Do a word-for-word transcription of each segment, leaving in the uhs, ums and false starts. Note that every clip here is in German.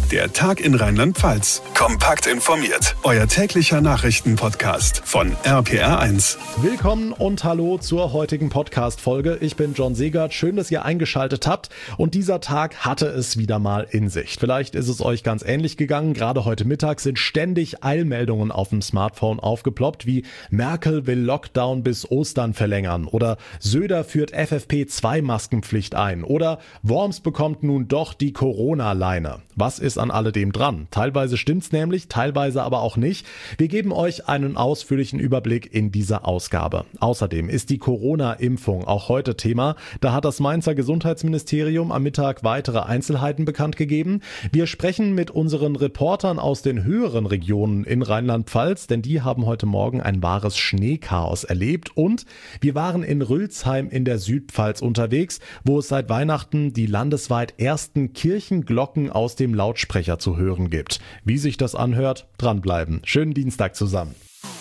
Der Tag in Rheinland-Pfalz. Kompakt informiert. Euer täglicher Nachrichtenpodcast von R P R eins. Willkommen und hallo zur heutigen Podcast-Folge. Ich bin John Segert. Schön, dass ihr eingeschaltet habt. Und dieser Tag hatte es wieder mal in sich. Vielleicht ist es euch ganz ähnlich gegangen. Gerade heute Mittag sind ständig Eilmeldungen auf dem Smartphone aufgeploppt, wie Merkel will Lockdown bis Ostern verlängern oder Söder führt F F P zwei Maskenpflicht ein oder Worms bekommt nun doch die Corona-Leine. Was ist an alledem dran? Teilweise stimmt's nämlich, teilweise aber auch nicht. Wir geben euch einen ausführlichen Überblick in dieser Ausgabe. Außerdem ist die Corona-Impfung auch heute Thema. Da hat das Mainzer Gesundheitsministerium am Mittag weitere Einzelheiten bekannt gegeben. Wir sprechen mit unseren Reportern aus den höheren Regionen in Rheinland-Pfalz, denn die haben heute Morgen ein wahres Schneechaos erlebt. Und wir waren in Rülsheim in der Südpfalz unterwegs, wo es seit Weihnachten die landesweit ersten Kirchenglocken aus dem Lautsprecher zu hören gibt. Wie sich das anhört, dranbleiben. Schönen Dienstag zusammen.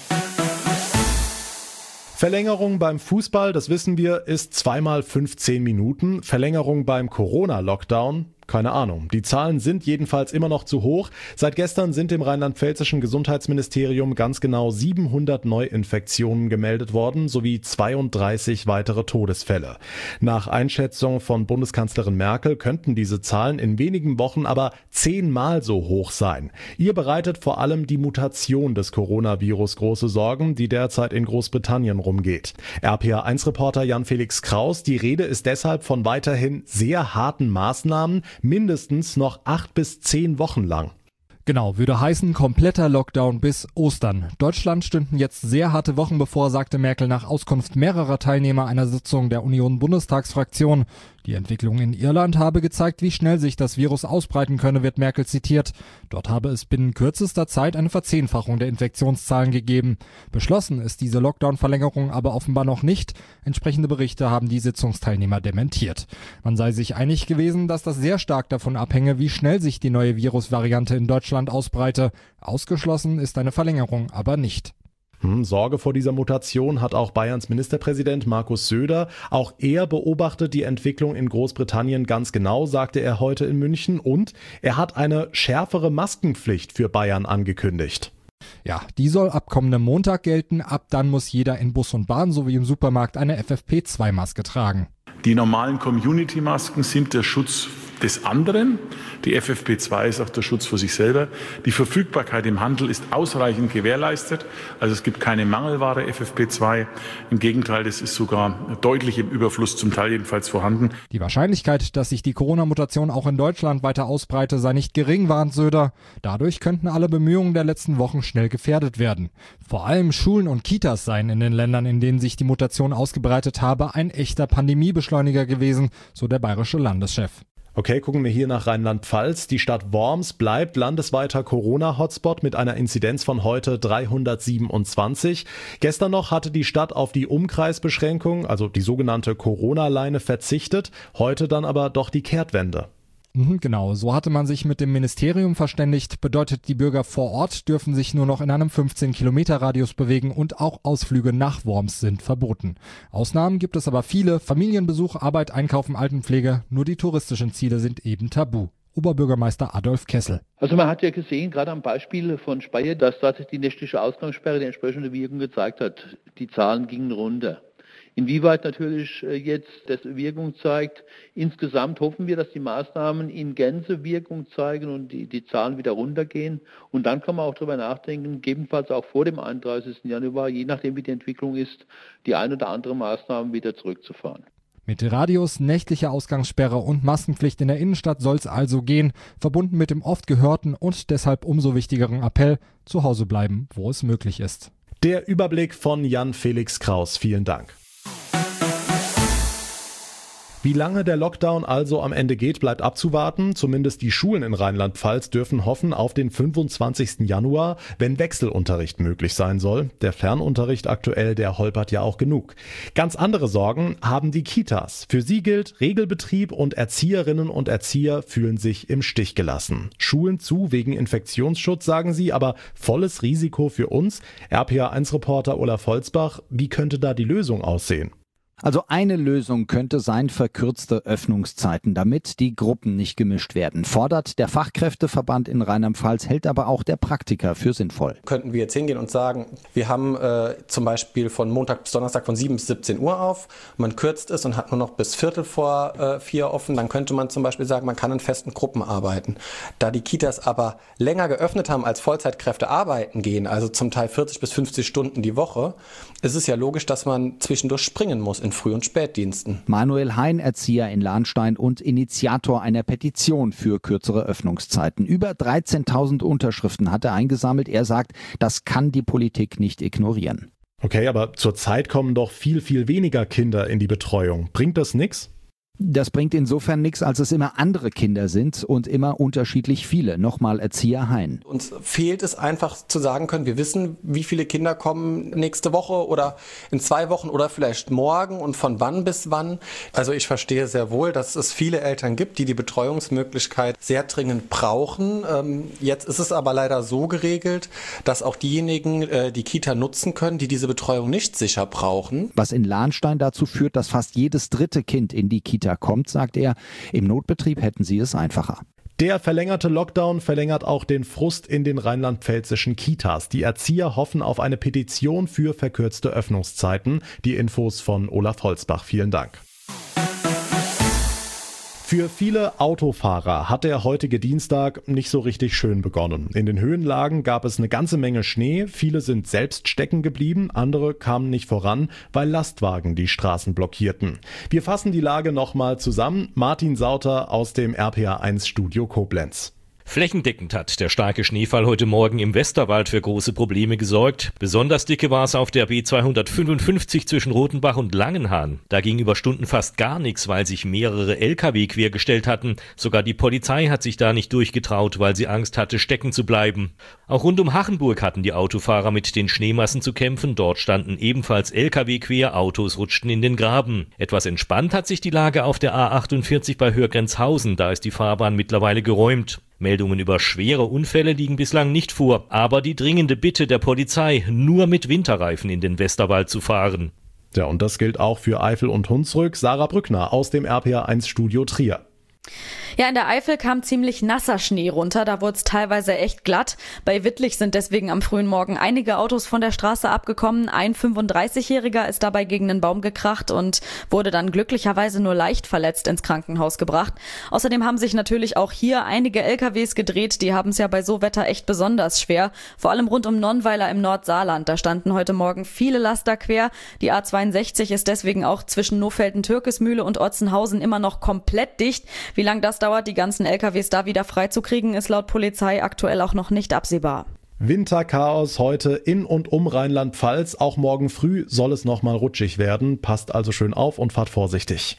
Verlängerung beim Fußball, das wissen wir, ist zweimal fünfzehn Minuten. Verlängerung beim Corona-Lockdown? Keine Ahnung. Die Zahlen sind jedenfalls immer noch zu hoch. Seit gestern sind im rheinland-pfälzischen Gesundheitsministerium ganz genau siebenhundert Neuinfektionen gemeldet worden, sowie zweiunddreißig weitere Todesfälle. Nach Einschätzung von Bundeskanzlerin Merkel könnten diese Zahlen in wenigen Wochen aber zehnmal so hoch sein. Ihr bereitet vor allem die Mutation des Coronavirus große Sorgen, die derzeit in Großbritannien rumgeht. R P R eins Reporter Jan-Felix Kraus, die Rede ist deshalb von weiterhin sehr harten Maßnahmen, mindestens noch acht bis zehn Wochen lang. Genau, würde heißen kompletter Lockdown bis Ostern. Deutschland stünden jetzt sehr harte Wochen bevor, sagte Merkel nach Auskunft mehrerer Teilnehmer einer Sitzung der Union-Bundestagsfraktion. Die Entwicklung in Irland habe gezeigt, wie schnell sich das Virus ausbreiten könne, wird Merkel zitiert. Dort habe es binnen kürzester Zeit eine Verzehnfachung der Infektionszahlen gegeben. Beschlossen ist diese Lockdown-Verlängerung aber offenbar noch nicht. Entsprechende Berichte haben die Sitzungsteilnehmer dementiert. Man sei sich einig gewesen, dass das sehr stark davon abhänge, wie schnell sich die neue Virusvariante in Deutschland ausbreite. Ausgeschlossen ist eine Verlängerung aber nicht. Sorge vor dieser Mutation hat auch Bayerns Ministerpräsident Markus Söder. Auch er beobachtet die Entwicklung in Großbritannien ganz genau, sagte er heute in München. Und er hat eine schärfere Maskenpflicht für Bayern angekündigt. Ja, die soll ab kommendem Montag gelten. Ab dann muss jeder in Bus und Bahn sowie im Supermarkt eine F F P zwei Maske tragen. Die normalen Community-Masken sind der Schutz des anderen. Die F F P zwei ist auch der Schutz für sich selber. Die Verfügbarkeit im Handel ist ausreichend gewährleistet. Also es gibt keine Mangelware F F P zwei. Im Gegenteil, das ist sogar deutlich im Überfluss, zum Teil jedenfalls vorhanden. Die Wahrscheinlichkeit, dass sich die Corona-Mutation auch in Deutschland weiter ausbreite, sei nicht gering, warnt Söder. Dadurch könnten alle Bemühungen der letzten Wochen schnell gefährdet werden. Vor allem Schulen und Kitas seien in den Ländern, in denen sich die Mutation ausgebreitet habe, ein echter Pandemiebeschleuniger gewesen, so der bayerische Landeschef. Okay, gucken wir hier nach Rheinland-Pfalz. Die Stadt Worms bleibt landesweiter Corona-Hotspot mit einer Inzidenz von heute dreihundertsiebenundzwanzig. Gestern noch hatte die Stadt auf die Umkreisbeschränkung, also die sogenannte Corona-Leine, verzichtet. Heute dann aber doch die Kehrtwende. Genau, so hatte man sich mit dem Ministerium verständigt. Bedeutet, die Bürger vor Ort dürfen sich nur noch in einem fünfzehn Kilometer Radius bewegen und auch Ausflüge nach Worms sind verboten. Ausnahmen gibt es aber viele. Familienbesuch, Arbeit, Einkaufen, Altenpflege. Nur die touristischen Ziele sind eben tabu. Oberbürgermeister Adolf Kessel. Also man hat ja gesehen, gerade am Beispiel von Speyer, dass tatsächlich die nächtliche Ausgangssperre die entsprechende Wirkung gezeigt hat. Die Zahlen gingen runter. Inwieweit natürlich jetzt das Wirkung zeigt, insgesamt hoffen wir, dass die Maßnahmen in Gänze Wirkung zeigen und die, die Zahlen wieder runtergehen. Und dann kann man auch darüber nachdenken, gegebenenfalls auch vor dem einunddreißigsten Januar, je nachdem wie die Entwicklung ist, die eine oder andere Maßnahme wieder zurückzufahren. Mit Radius, nächtlicher Ausgangssperre und Maskenpflicht in der Innenstadt soll es also gehen, verbunden mit dem oft gehörten und deshalb umso wichtigeren Appell, zu Hause bleiben, wo es möglich ist. Der Überblick von Jan-Felix Kraus. Vielen Dank. Wie lange der Lockdown also am Ende geht, bleibt abzuwarten. Zumindest die Schulen in Rheinland-Pfalz dürfen hoffen auf den fünfundzwanzigsten Januar, wenn Wechselunterricht möglich sein soll. Der Fernunterricht aktuell, der holpert ja auch genug. Ganz andere Sorgen haben die Kitas. Für sie gilt Regelbetrieb und Erzieherinnen und Erzieher fühlen sich im Stich gelassen. Schulen zu wegen Infektionsschutz, sagen sie, aber volles Risiko für uns. R P R eins Reporter Olaf Holzbach, wie könnte da die Lösung aussehen? Also eine Lösung könnte sein verkürzte Öffnungszeiten, damit die Gruppen nicht gemischt werden. Fordert der Fachkräfteverband in Rheinland-Pfalz, hält aber auch der Praktiker für sinnvoll. Könnten wir jetzt hingehen und sagen, wir haben äh, zum Beispiel von Montag bis Donnerstag von sieben bis siebzehn Uhr auf, man kürzt es und hat nur noch bis Viertel vor äh, vier offen, dann könnte man zum Beispiel sagen, man kann in festen Gruppen arbeiten. Da die Kitas aber länger geöffnet haben, als Vollzeitkräfte arbeiten gehen, also zum Teil vierzig bis fünfzig Stunden die Woche, ist es ja logisch, dass man zwischendurch springen muss in Früh- und Spätdiensten. Manuel Hein, Erzieher in Lahnstein und Initiator einer Petition für kürzere Öffnungszeiten. Über dreizehntausend Unterschriften hat er eingesammelt. Er sagt, das kann die Politik nicht ignorieren. Okay, aber zurzeit kommen doch viel, viel weniger Kinder in die Betreuung. Bringt das nichts? Das bringt insofern nichts, als es immer andere Kinder sind und immer unterschiedlich viele. Nochmal Erzieher Hein. Uns fehlt es einfach zu sagen können, wir wissen, wie viele Kinder kommen nächste Woche oder in zwei Wochen oder vielleicht morgen und von wann bis wann. Also ich verstehe sehr wohl, dass es viele Eltern gibt, die die Betreuungsmöglichkeit sehr dringend brauchen. Jetzt ist es aber leider so geregelt, dass auch diejenigen die Kita nutzen können, die diese Betreuung nicht sicher brauchen. Was in Lahnstein dazu führt, dass fast jedes dritte Kind in die Kita kommt, sagt er. Im Notbetrieb hätten sie es einfacher. Der verlängerte Lockdown verlängert auch den Frust in den rheinland-pfälzischen Kitas. Die Erzieher hoffen auf eine Petition für verkürzte Öffnungszeiten. Die Infos von Olaf Holzbach. Vielen Dank. Für viele Autofahrer hat der heutige Dienstag nicht so richtig schön begonnen. In den Höhenlagen gab es eine ganze Menge Schnee, viele sind selbst stecken geblieben, andere kamen nicht voran, weil Lastwagen die Straßen blockierten. Wir fassen die Lage nochmal zusammen. Martin Sauter aus dem R P R eins Studio Koblenz. Flächendeckend hat der starke Schneefall heute Morgen im Westerwald für große Probleme gesorgt. Besonders dicke war es auf der B zweihundertfünfundfünfzig zwischen Rotenbach und Langenhahn. Da ging über Stunden fast gar nichts, weil sich mehrere L K W quergestellt hatten. Sogar die Polizei hat sich da nicht durchgetraut, weil sie Angst hatte, stecken zu bleiben. Auch rund um Hachenburg hatten die Autofahrer mit den Schneemassen zu kämpfen. Dort standen ebenfalls L K W quer, Autos rutschten in den Graben. Etwas entspannt hat sich die Lage auf der A achtundvierzig bei Hörgrenzhausen. Da ist die Fahrbahn mittlerweile geräumt. Meldungen über schwere Unfälle liegen bislang nicht vor, aber die dringende Bitte der Polizei, nur mit Winterreifen in den Westerwald zu fahren. Ja, und das gilt auch für Eifel und Hunsrück. Sarah Brückner aus dem R P R eins Studio Trier. Ja, in der Eifel kam ziemlich nasser Schnee runter, da wurde es teilweise echt glatt. Bei Wittlich sind deswegen am frühen Morgen einige Autos von der Straße abgekommen. Ein fünfunddreißigjähriger ist dabei gegen einen Baum gekracht und wurde dann glücklicherweise nur leicht verletzt ins Krankenhaus gebracht. Außerdem haben sich natürlich auch hier einige L K Ws gedreht, die haben es ja bei so Wetter echt besonders schwer. Vor allem rund um Nonnweiler im Nordsaarland, da standen heute Morgen viele Laster quer. Die A zweiundsechzig ist deswegen auch zwischen Nofelden-Türkesmühle und Otzenhausen immer noch komplett dicht. Wie lange das dauert, die ganzen L K Ws da wieder freizukriegen, ist laut Polizei aktuell auch noch nicht absehbar. Winterchaos heute in und um Rheinland-Pfalz. Auch morgen früh soll es nochmal rutschig werden. Passt also schön auf und fahrt vorsichtig.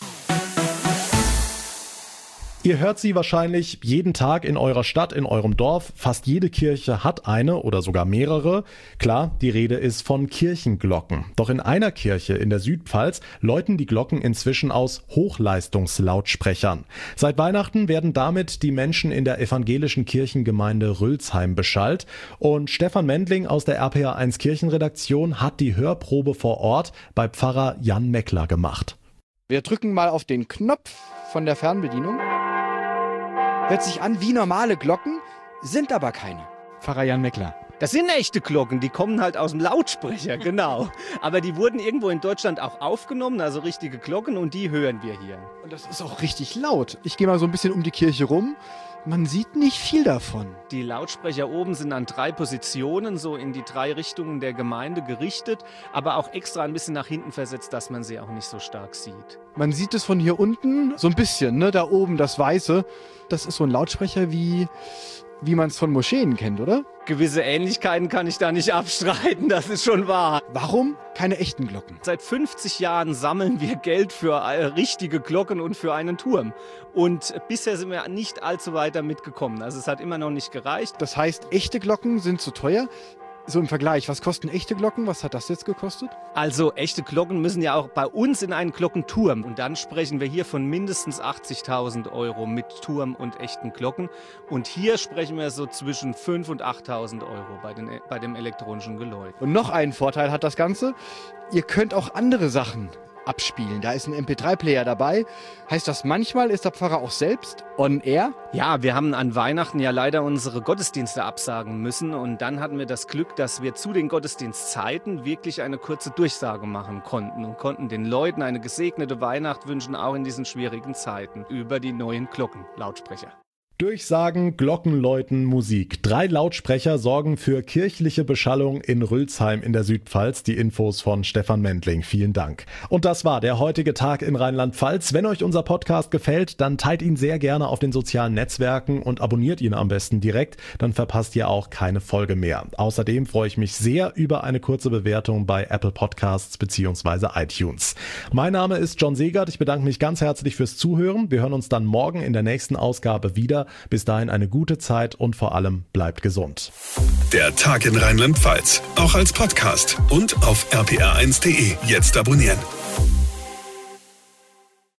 Ihr hört sie wahrscheinlich jeden Tag in eurer Stadt, in eurem Dorf. Fast jede Kirche hat eine oder sogar mehrere. Klar, die Rede ist von Kirchenglocken. Doch in einer Kirche in der Südpfalz läuten die Glocken inzwischen aus Hochleistungslautsprechern. Seit Weihnachten werden damit die Menschen in der evangelischen Kirchengemeinde Rülsheim beschallt. Und Stefan Mendling aus der R P R eins Kirchenredaktion hat die Hörprobe vor Ort bei Pfarrer Jan Meckler gemacht. Wir drücken mal auf den Knopf von der Fernbedienung. Hört sich an wie normale Glocken, sind aber keine. Pfarrer Jan Meckler. Das sind echte Glocken, die kommen halt aus dem Lautsprecher, genau. Aber die wurden irgendwo in Deutschland auch aufgenommen, also richtige Glocken, und die hören wir hier. Und das ist auch richtig laut. Ich gehe mal so ein bisschen um die Kirche rum. Man sieht nicht viel davon. Die Lautsprecher oben sind an drei Positionen, so in die drei Richtungen der Gemeinde gerichtet, aber auch extra ein bisschen nach hinten versetzt, dass man sie auch nicht so stark sieht. Man sieht es von hier unten so ein bisschen, ne? Da oben das Weiße. Das ist so ein Lautsprecher, wie, wie man es von Moscheen kennt, oder? Gewisse Ähnlichkeiten kann ich da nicht abstreiten, das ist schon wahr. Warum keine echten Glocken? Seit fünfzig Jahren sammeln wir Geld für richtige Glocken und für einen Turm. Und bisher sind wir nicht allzu weit damit gekommen. Also es hat immer noch nicht gereicht. Das heißt, echte Glocken sind zu teuer? So im Vergleich, was kosten echte Glocken? Was hat das jetzt gekostet? Also echte Glocken müssen ja auch bei uns in einen Glockenturm. Und dann sprechen wir hier von mindestens achtzigtausend Euro mit Turm und echten Glocken. Und hier sprechen wir so zwischen fünftausend und achttausend Euro bei, den, bei dem elektronischen Geläut. Und noch einen Vorteil hat das Ganze. Ihr könnt auch andere Sachen abspielen. Da ist ein M P drei Player dabei. Heißt das, manchmal ist der Pfarrer auch selbst on air? Ja, wir haben an Weihnachten ja leider unsere Gottesdienste absagen müssen und dann hatten wir das Glück, dass wir zu den Gottesdienstzeiten wirklich eine kurze Durchsage machen konnten und konnten den Leuten eine gesegnete Weihnacht wünschen, auch in diesen schwierigen Zeiten, über die neuen Glockenlautsprecher. Durchsagen, Glockenläuten, Musik. Drei Lautsprecher sorgen für kirchliche Beschallung in Rülsheim in der Südpfalz. Die Infos von Stefan Mendling. Vielen Dank. Und das war der heutige Tag in Rheinland-Pfalz. Wenn euch unser Podcast gefällt, dann teilt ihn sehr gerne auf den sozialen Netzwerken und abonniert ihn am besten direkt. Dann verpasst ihr auch keine Folge mehr. Außerdem freue ich mich sehr über eine kurze Bewertung bei Apple Podcasts bzw. iTunes. Mein Name ist John Segert. Ich bedanke mich ganz herzlich fürs Zuhören. Wir hören uns dann morgen in der nächsten Ausgabe wieder. Bis dahin eine gute Zeit und vor allem bleibt gesund. Der Tag in Rheinland-Pfalz, auch als Podcast und auf r p r eins punkt d e. Jetzt abonnieren.